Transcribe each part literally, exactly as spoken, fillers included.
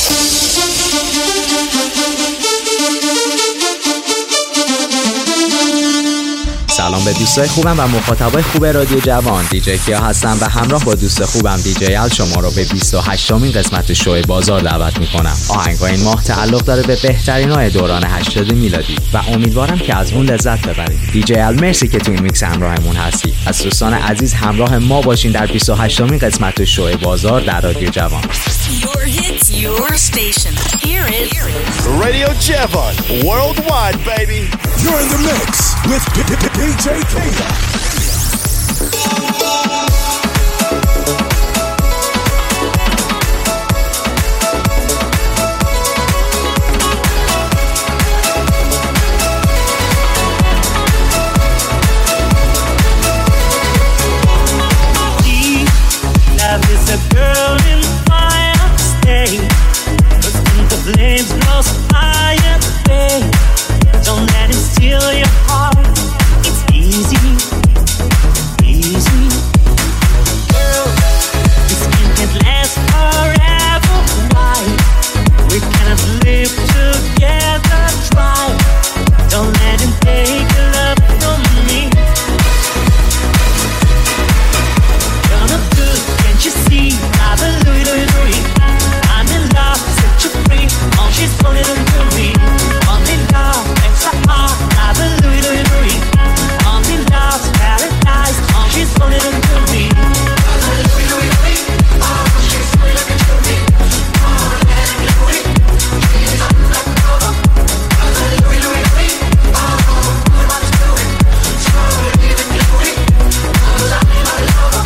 سلام به دوستای خوبم و مخاطبای خوب رادیو جوان. دیجی کیا هستم و همراه با دوست خوبم دیجی ال شما رو به بیست و هشتمین قسمت شو بازار دعوت میکنم. آهنگای این ماه تعلق داره به بهترین های دوران هشتاد میلادی و امیدوارم که از اون لذت ببرید. دیجی ال مرسی که تو این میکس همراهمون هستی. از دوستان عزیز همراه ما باشین در بیست و هشتمین قسمت شو بازار در رادیو جوان. Your hits, your station. Here is Radio Javon, worldwide, baby. You're in the mix with D J Kaya. Love is a burning fire, stay. Cause in the flames grows higher, stay. Don't let it steal your heart. It's easy, easy. Girl, this game can't last forever. Why? We cannot live together. Try. Don't let him take your love from me. You're not good, can't you see? I'm a Louis, Louis, Louis. I'm in love, set you free. Oh, she's falling into me. I'm in love, extra hard. I'm a Louis, Louis, Louis. I'm in love, paradise. Oh, she's falling into me. I'm a Louis, Louis, Louis. Oh, she's falling into me. Oh, let me Louis. She's on the cover. I'm a Louis, Louis, Louis. Oh, what you doing? So leaving me Louis. Oh, love me, my lover.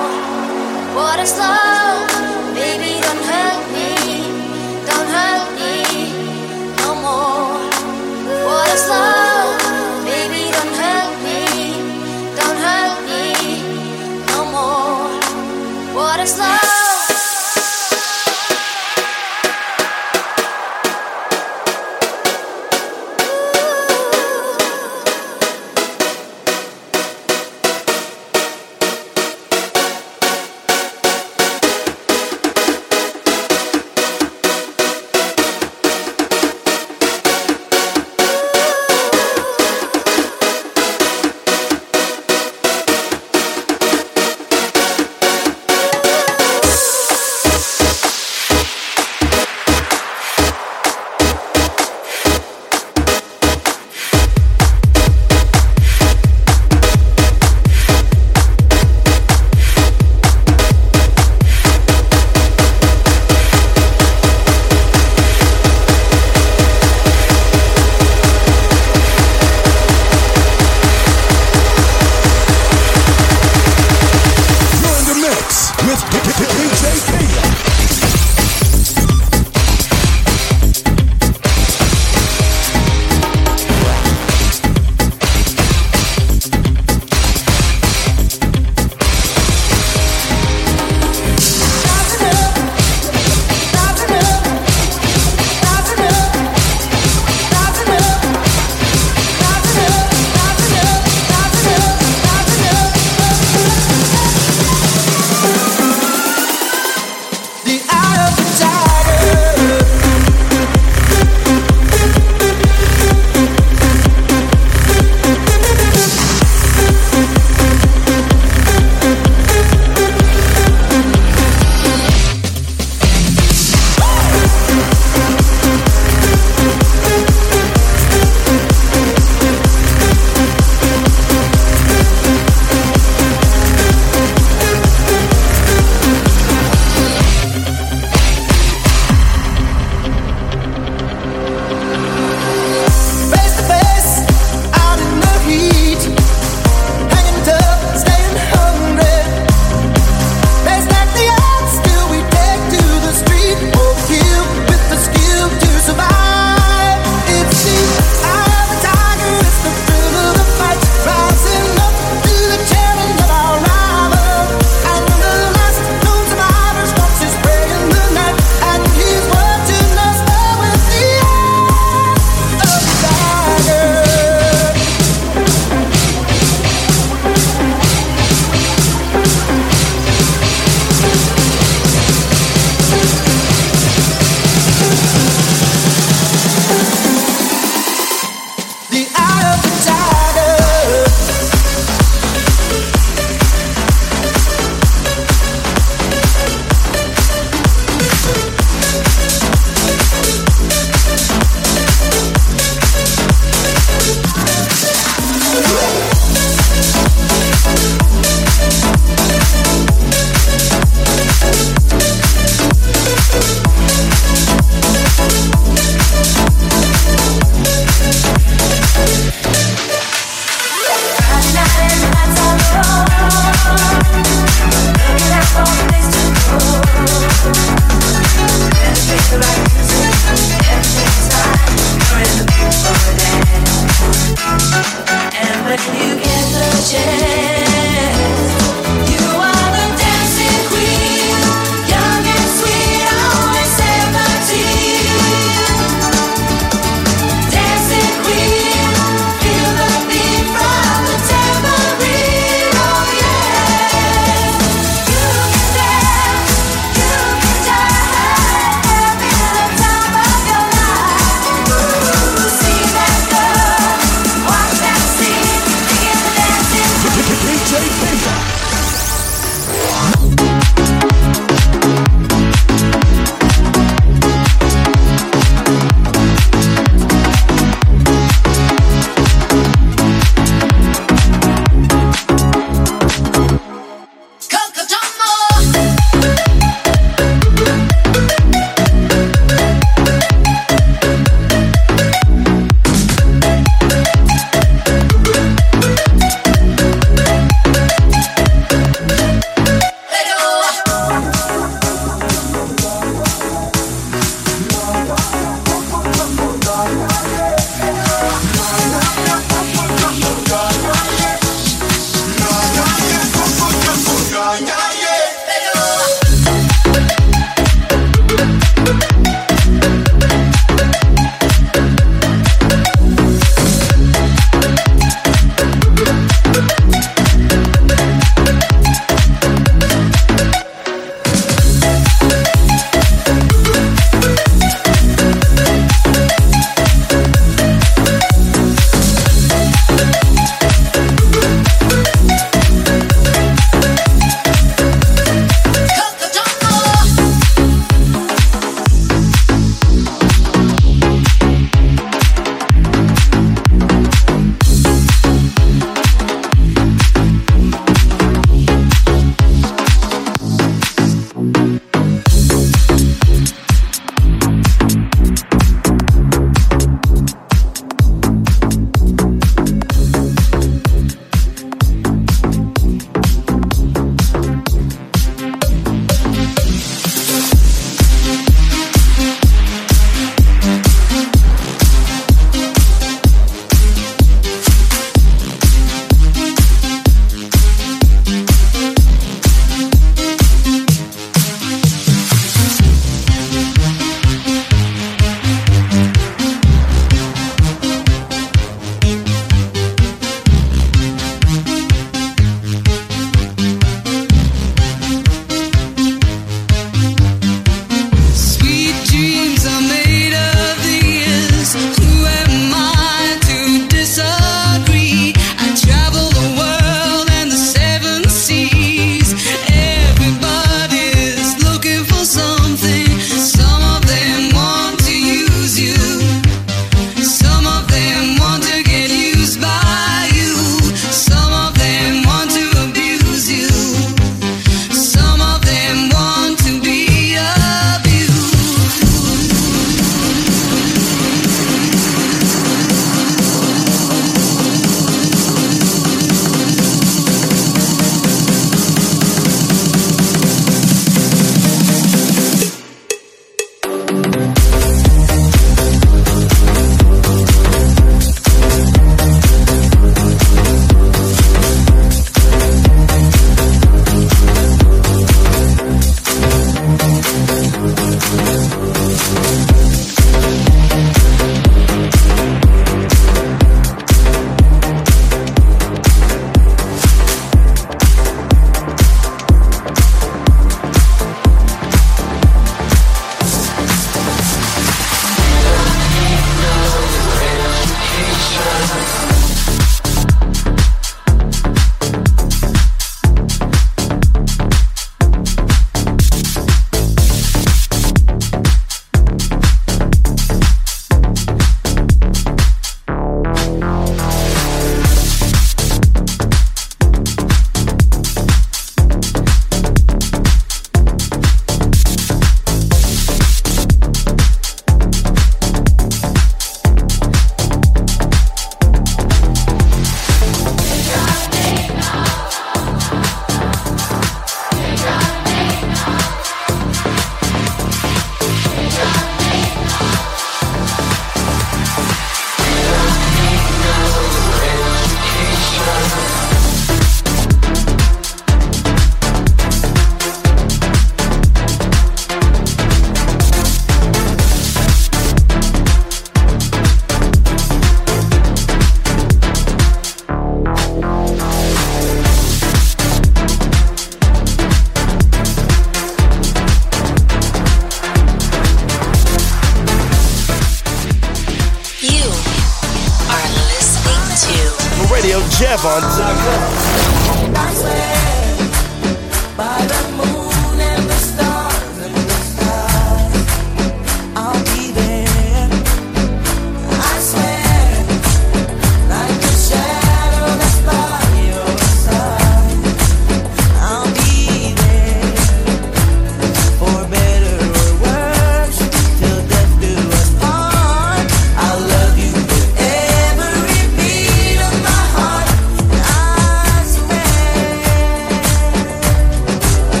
Jevon. I swear by the moon and the stars and the stars, I'll be there. I swear, like a shadow that's by your side, I'll be there. For better or worse, till death do us part. I love you with every beat of my heart. I swear.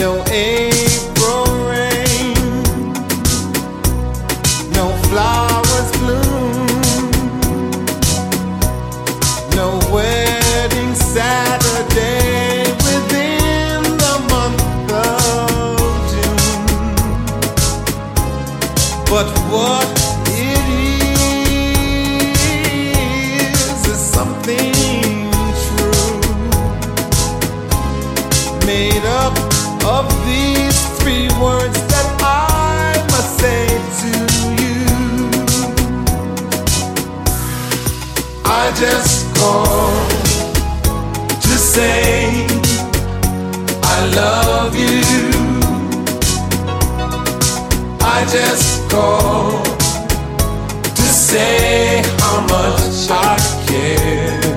No April rain, no flowers bloom, no wedding Saturday within the month of June. But what it is is something true, made up of these three words that I must say to you. I just called to say I love you. I just called to say how much I care.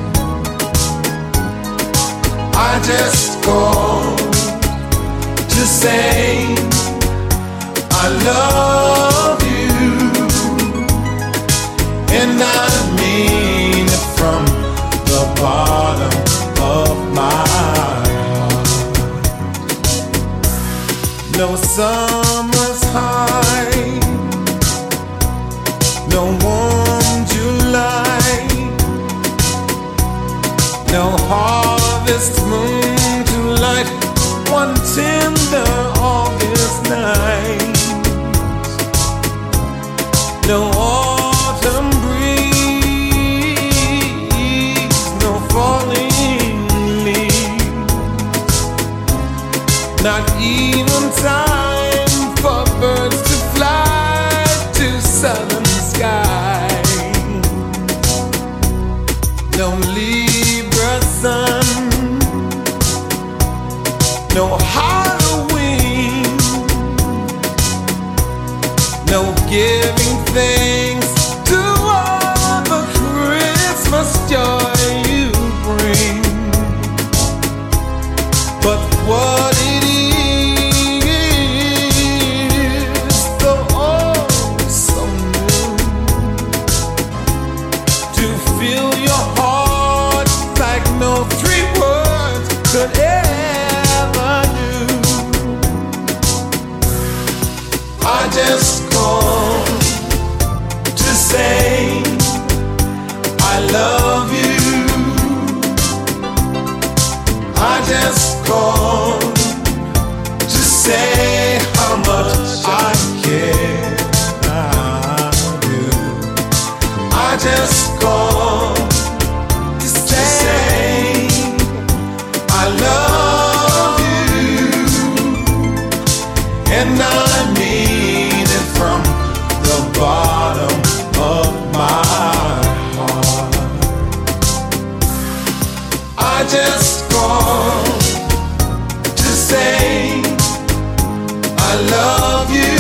I just called to say I love you, and I mean it from the bottom of my heart. No summer's high, no warm July, no harvest moon to light one tender August night, no autumn breeze, no falling leaves, not even time for birds to fly to southern skies, no Libra sun, no Halloween, no giving thanks to all the Christmas joy you bring. But what it is, though oh so new, to fill your heart like no three words could ever do. I just called to say I love you. I just called to say how much I care. I do. I just called to say I love you, and I mean it from the bottom of my heart. I just called to say I love you.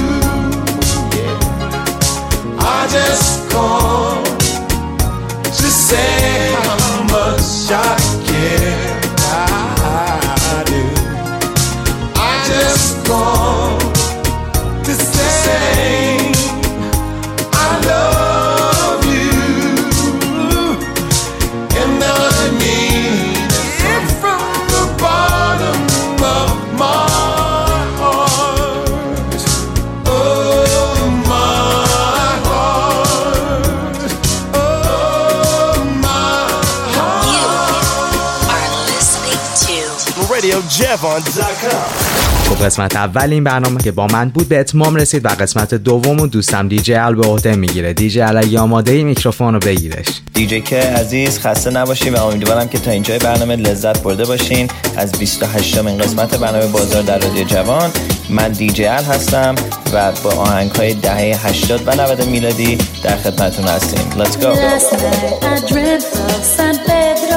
I just called to say how much I care. I do. I just called to say I love you, and I mean it from the bottom of my heart. Oh, my heart. Oh, my You are listening to radio jevon dot com. خب قسمت اول این برنامه که با من بود به اتمام رسید و قسمت دوم و دوستم دیجی ال به عهده میگیره. دیجی ال اگه آماده ای میکروفون رو بگیرش. دیجی که عزیز خسته نباشین و امیدوارم که تا اینجای برنامه لذت برده باشین از بیست و هشتمین قسمت برنامه بازار در رادیو جوان. من دیجی ال هستم و با آهنگ‌های دهه هشتاد و نود میلادی در خدمتتون هستیم. Let's go. Last night I dreamt of San Pedro,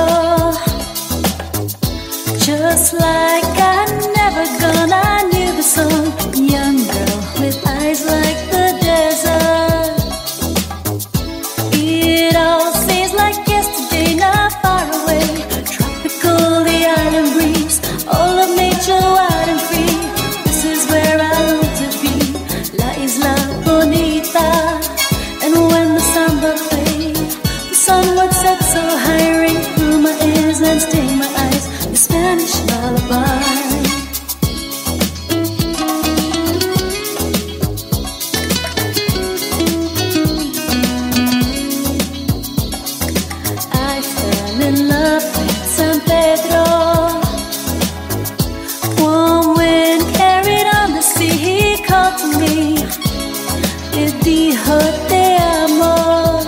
just like I never gonna. I knew the song, young girl with eyes like the desert. It all seems like yesterday, not far away. Tropical, the island breeze, all of nature wide and free. This is where I long to be, La Isla Bonita. And when the samba played, the sun would set so high, ring through my ears and sting my eyes. The Spanish lullaby. dijo te amo.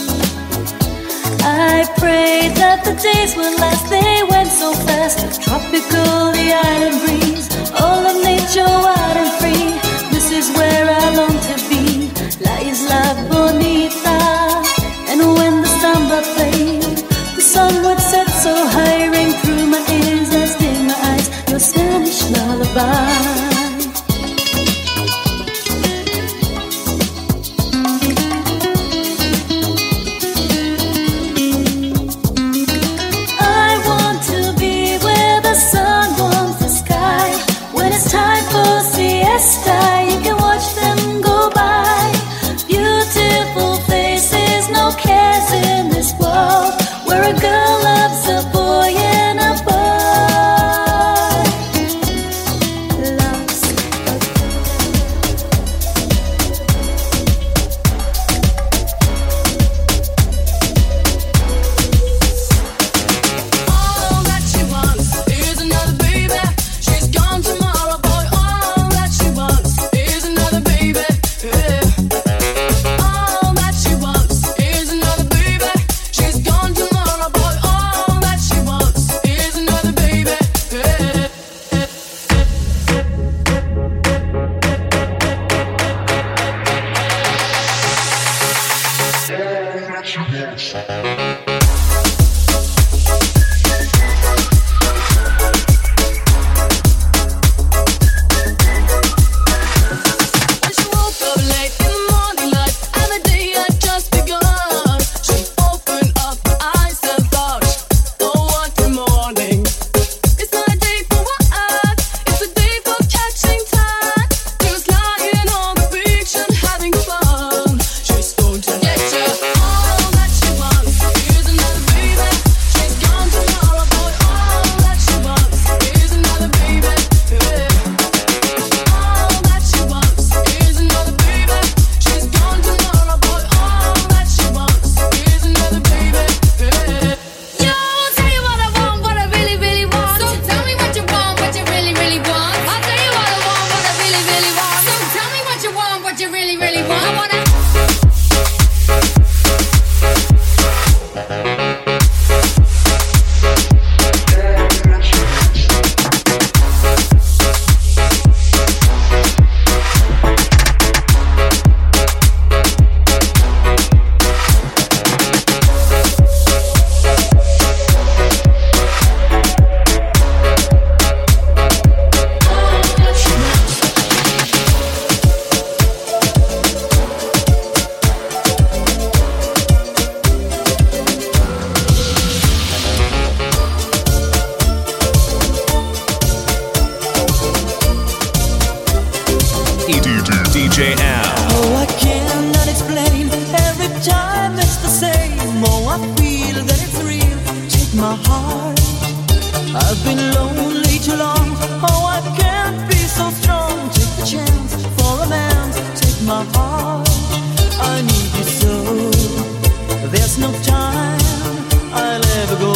I prayed that the days would last, they went so fast. Tropical, the island breeze, all of nature wild and free. This is where I long to be, La Isla Bonita. And when the samba played, the sun would set so high, ring through my ears and sting my eyes, your Spanish lullaby. You can watch them go by. Beautiful faces, no cares in this world, where a girl loves a boy and a boy loves a All that she wants is another baby. She's gone tomorrow, boy. All that she wants is another baby. Yeah. All that she wants is another baby. She's gone tomorrow, boy. All that she wants is another baby. Yeah. When she woke up late in the morning light, and the day had just begun, she opened up her eyes and thought, oh, what a morning. It's not a day for work, it's a day for catching time. Just lying on the beach and having fun. She's going to get you. All that she wants is another baby. She's gone tomorrow, boy. All that she wants is another baby. Yeah. All that she wants is another baby. She's gone tomorrow, boy. All that she wants is another baby. Yeah. Yo, I'll tell you what I want, what I really, really want. So tell me what you want, what you really, really want. I'll tell you what I want, what I really, really want. So tell me what you want, what you really, really want. I wanna. D J Al. Oh, I cannot explain. Every time it's the same. Oh, I feel that it's real. Take my heart. I've been lonely too long. Oh, I can't be so strong. Take the chance for a man. Take my heart. I need you so. There's no time I'll ever go.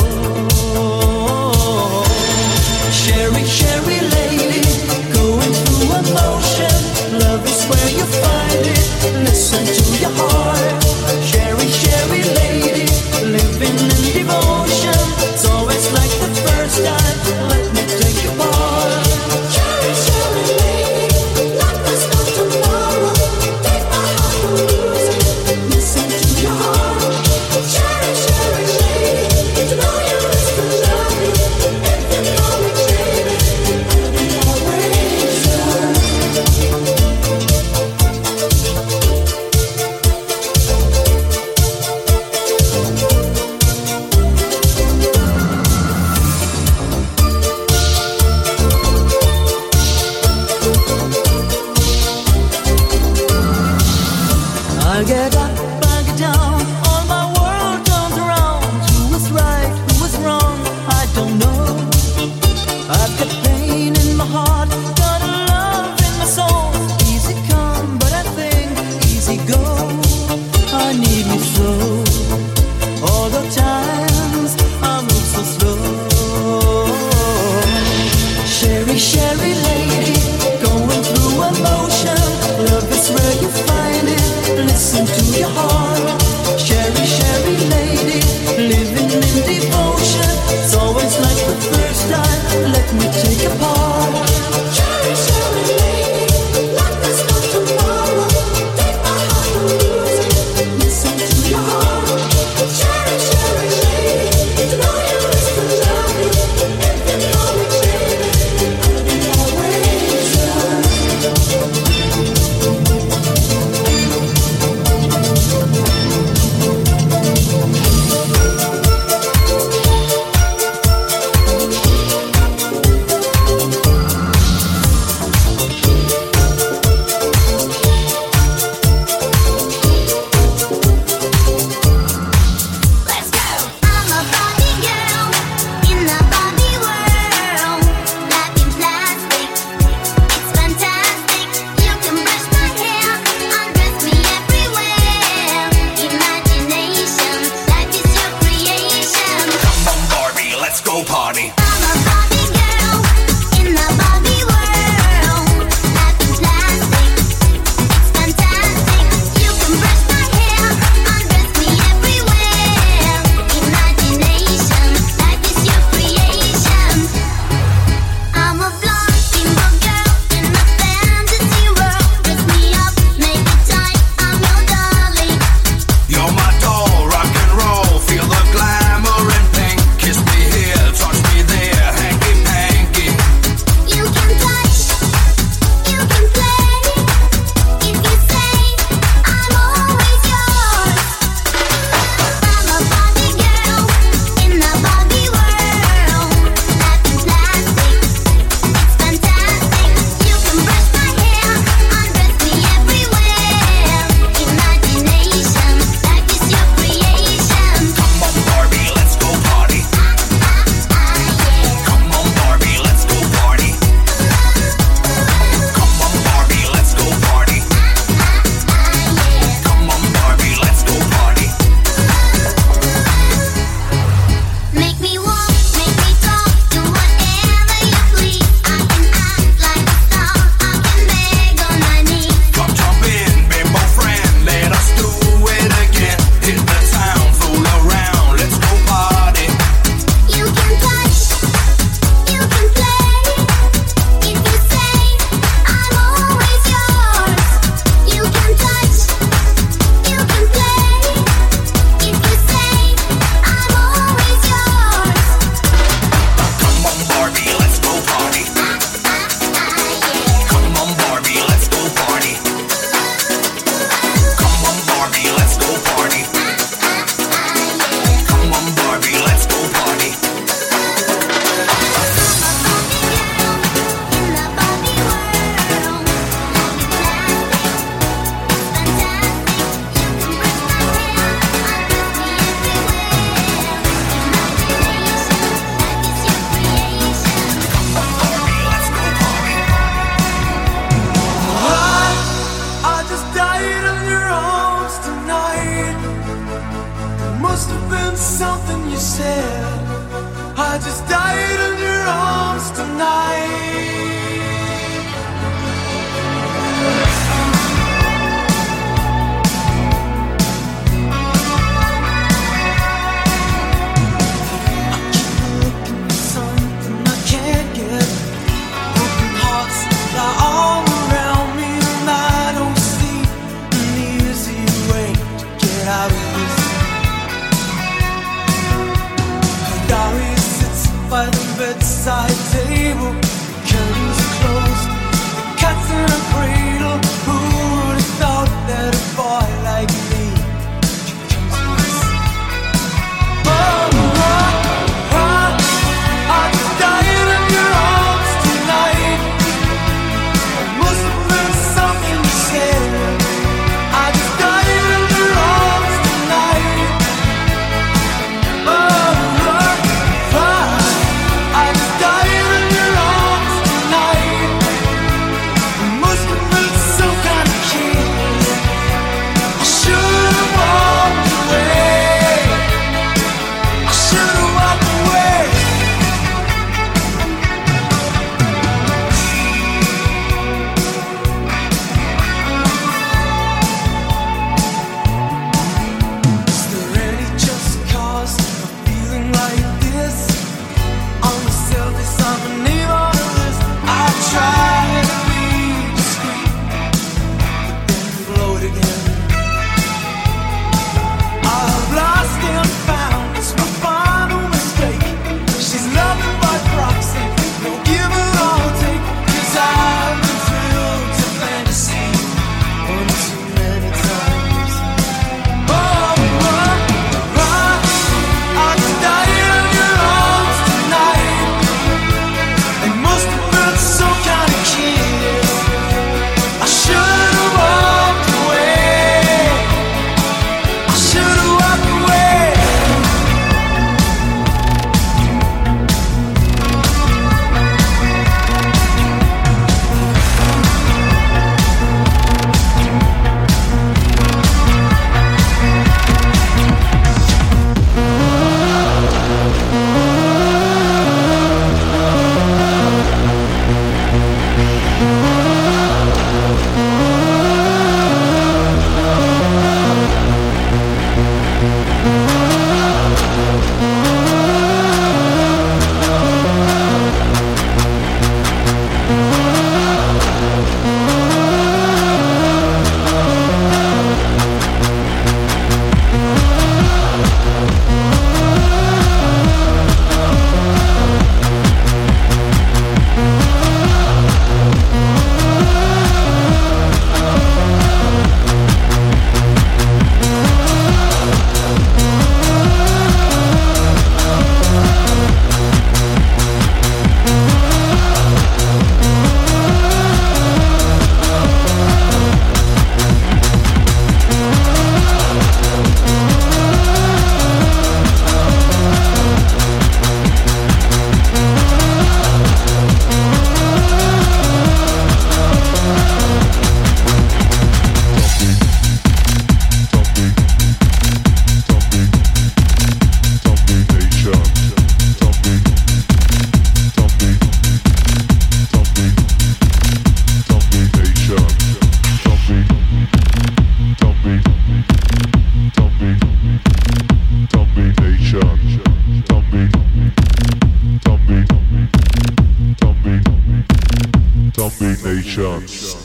Sherry, Sherry lady, going through emotion. Love is where you find it. Listen to your heart. Sherry, Sherry lady, living in devotion. It's always like the first time. Let me take you part. Sherry, Sherry lady, like there's no tomorrow. Take my heart and lose it. Listen to your heart. Sherry, Sherry lady, to know you is to love you. If you call me baby, I'll be always yours. I get up, I get down, all my world turns around. Who is right, who is wrong, I don't know. I've got pain in my heart, got a love in my soul. Easy come, but I think easy go. I need you so. All the times I move so slow. Sherry, Sherry lady, going through emotion. Love is where you find it. combination.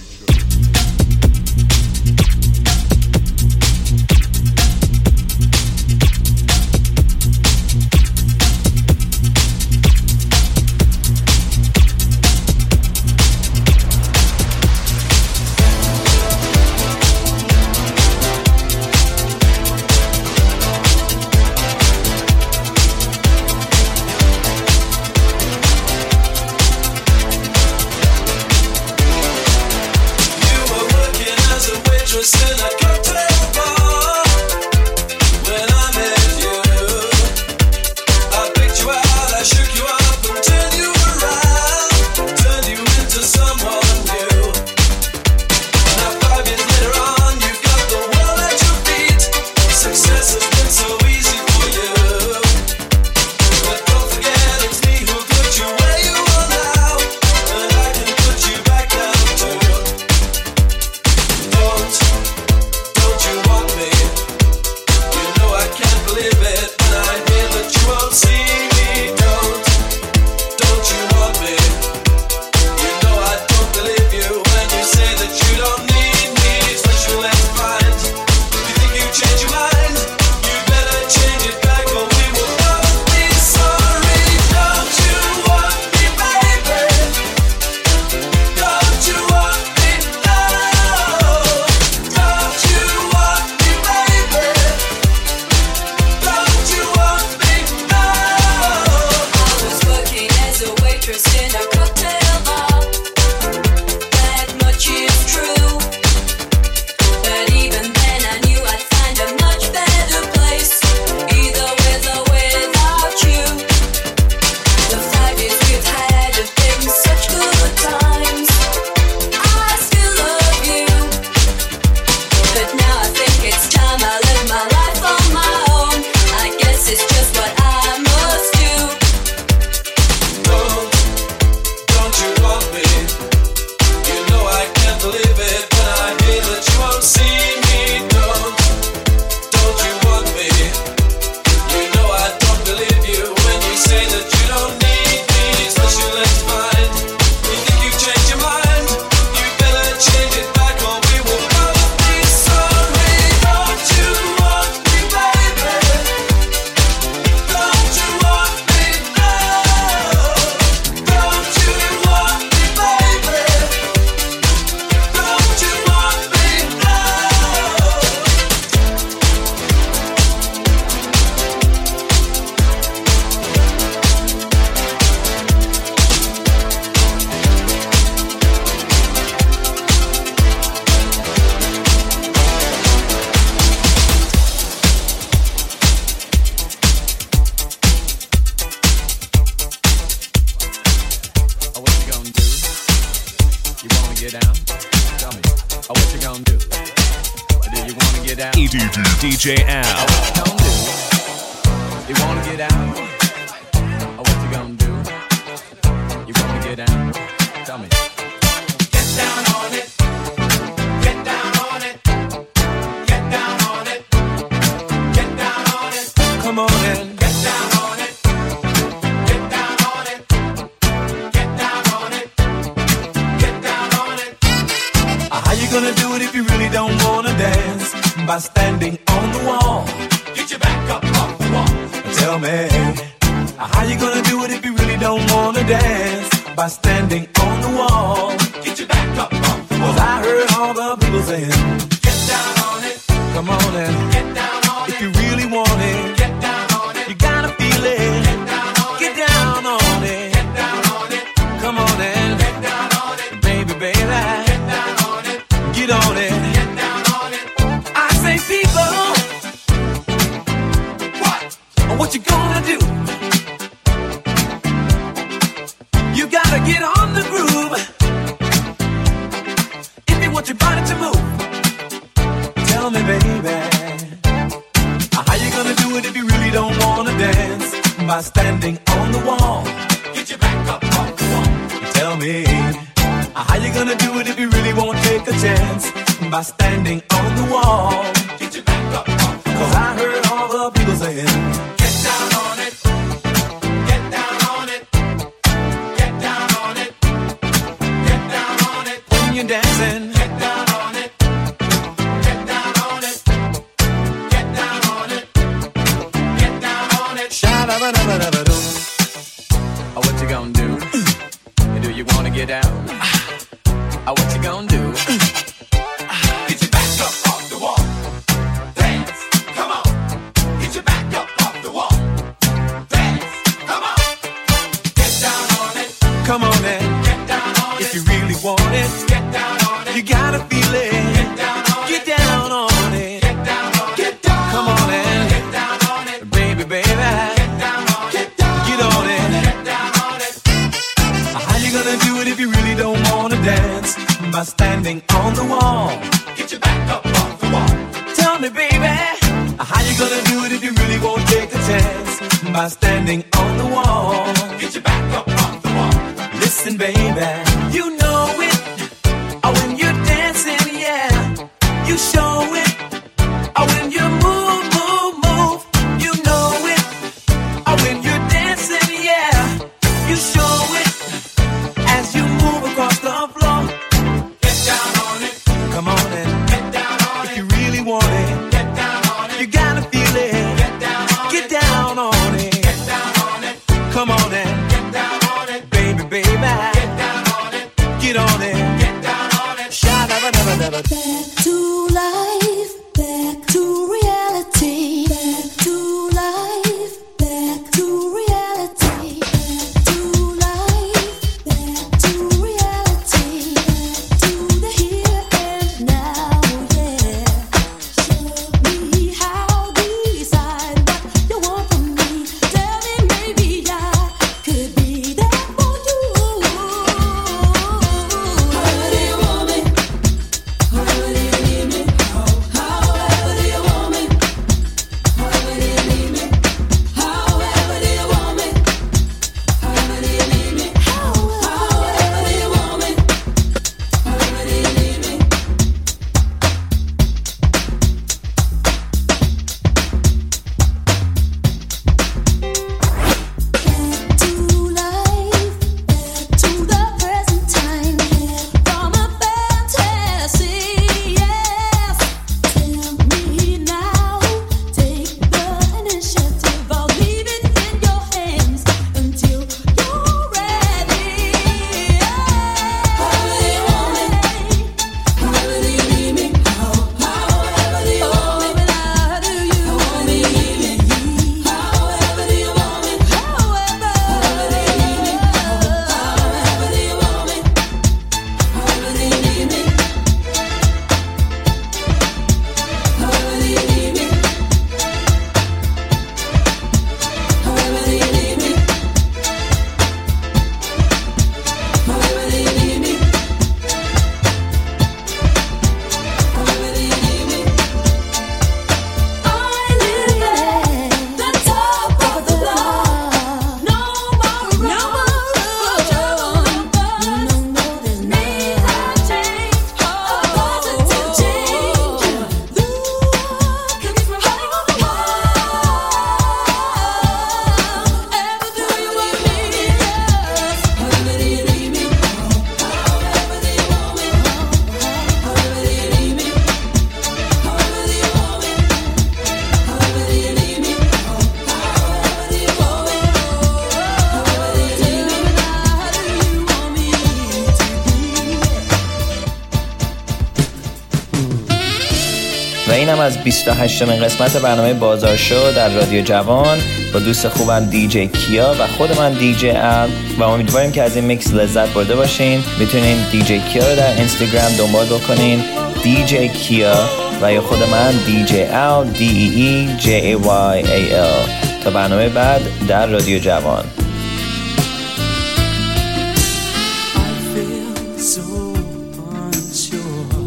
D J Al. You wanna get out? Oh, what you gonna do? You wanna get out? Tell me. Get down on it. Get down on it. Get down on it. Get down on it. Come on in. Get down on it. Get down on it. Get down on it. Get down on it. How you gonna do it if you really don't wanna dance? By standing on the wall. Get your back up off the wall. Tell me, how you gonna do it if you really don't wanna dance? By standing on the wall. Get your back up off the wall. 'Cause I heard all the people saying, get down on it. Come on and get down on if it. If you really want it, get down on it. You gotta feel it. Get down on get it. Down on it. Get down on it. Come on and get down on it. Baby, baby. Get down on it. Get on it. Get down on it. I say people. What? What you gonna do? You gotta get on the groove if you want your body to move. Tell me, baby, how you gonna do it if you really don't wanna dance? By standing on the wall. Get your back up off the wall. Tell me, how you gonna do it if you really won't take a chance? By standing on the wall. Get your back up off the wall. 'Cause I heard all the people saying, get down on it. Get down on it. Get down on it. Get down get down? Ah, what you gonna do? Get your back up off the wall. Dance, come on. Get your back up off the wall. Dance, come on. Get down on it. Come on in. Get down on it. If you really want it, Get down on it. you gotta feel it. Get down on it. Get down on it. Get down on it. Get down. Come on in. Get down on it. Baby, baby. Get down on it. Get down. Get on it. Get down on it. How you gonna do it if you really don't wanna dance? By standing on the wall. Get your back up off the wall. Tell me, baby, how you gonna do it if you really won't take a chance? By standing on the wall. Get your back up off the wall. Listen, baby, you know it. Oh, when you're dancing, yeah, you show it. Oh, when you move, move, move, you know it. Oh, when you're dancing, yeah, you show it. As you move across the floor, Get down on it. come on in. Get down on If it. you really want it, Get down on it. you gotta feel it. Get down on Get it. down on it. Get down on it. Come on in, Get down on it. baby, baby. Get down on it. Get on it. Get down on it. Sha-da-ba-da-ba-da-ba. Back to life, back to reality. Back to life, back to reality. Back to life, back to reality. Back to the here and now, yeah. Show me how, decide what you want from me. Tell me maybe I could be there for you. However do you want me? However do you need me? However do you want me? However do you need me? However do you want me? However do you need me? However do you want me? However do you need me? Back to life, back to the present time, from a fantasy, yes. Tell me now, take the initiative. I'll leave it in your hands until you're ready. However do you want me? However do you need me? However do you want me? How do you want me? However do you want me? However do you need me? However do you want me? However do you need me? However do you need me? However do you need me? However do you need me? However do you need me? I live at the top of the block. No more room for trouble. No, no, there's needs a change, a positive change. The world can be from high on the wall. Ever do you want me? Yes. However do you need me? However do you want me? However do you need me? However do you want me? However do you need me? However do you want me? However do you need me? How do you want me to و اینم از بیست و هشتمین قسمت برنامه بازار شو در رادیو جوان با دوست خوبم دیجی کیا و خود من دیجی ال و امیدواریم که از این میکس لذت برده باشین. میتونین دیجی کیا رو در اینستاگرام دنبال بکنین، دیجی کیا، و یا خود من دیجی ال دی ای ای جی ای وای ای ال. تا برنامه بعد در رادیو جوان. I feel so unsure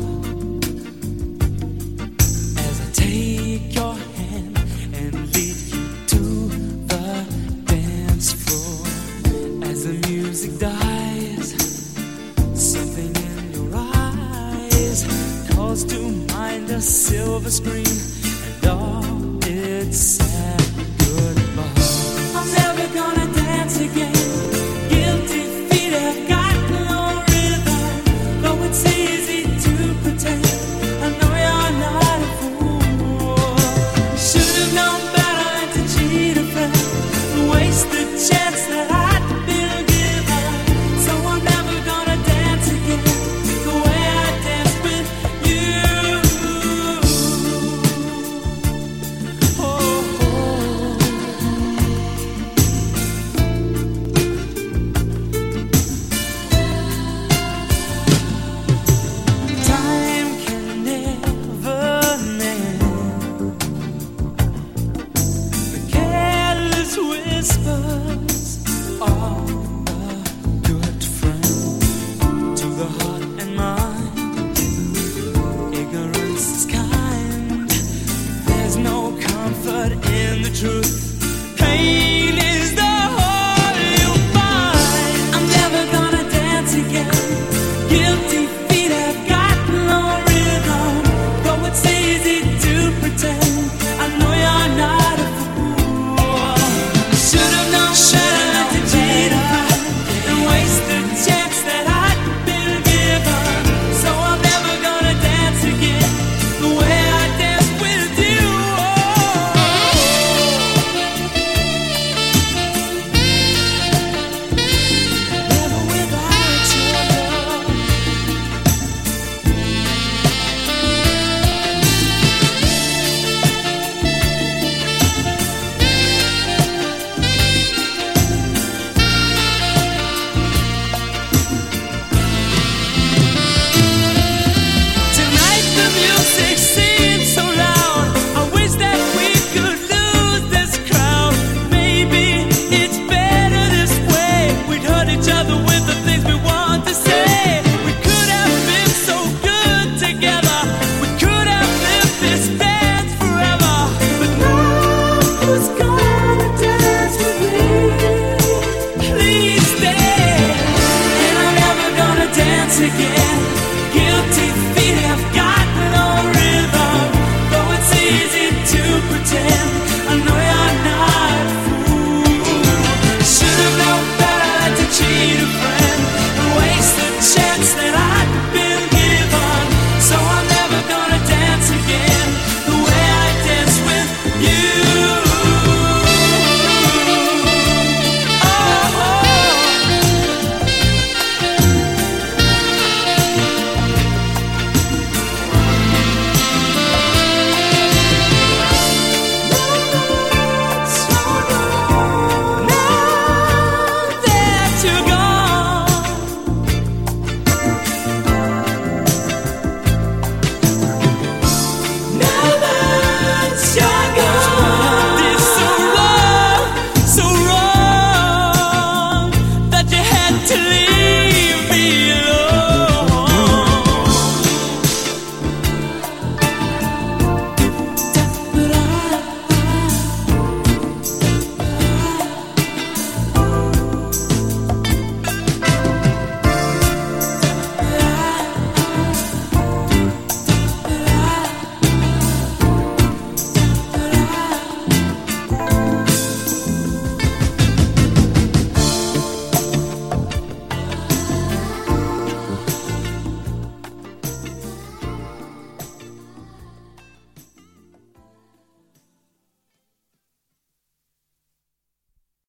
as I take your hand and lead you to the dance floor. As the music dies, something in your eyes calls to mind a silver screen and all it says.